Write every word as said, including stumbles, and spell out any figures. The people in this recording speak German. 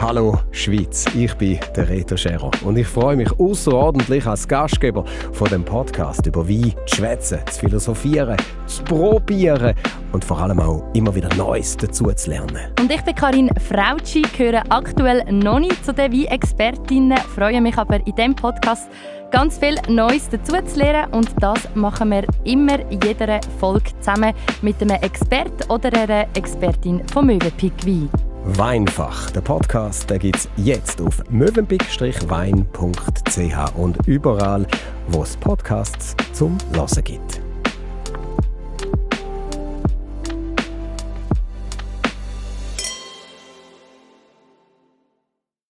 Hallo Schweiz, ich bin der Reto Scherer und ich freue mich außerordentlich als Gastgeber von dem Podcast über Wein zu schwätzen, zu philosophieren, zu probieren und vor allem auch immer wieder Neues dazu zu lernen. Und ich bin Karin Frautschi, gehöre aktuell noch nicht zu den Wein-Expertinnen, freue mich aber in diesem Podcast ganz viel Neues dazu zu lernen und das machen wir immer in jeder Folge zusammen mit einem Experten oder einer Expertin von Mövenpick Wein. Weinfach, der Podcast, den gibt es jetzt auf mövenpick wein punkt c h und überall, wo es Podcasts zum Hören gibt.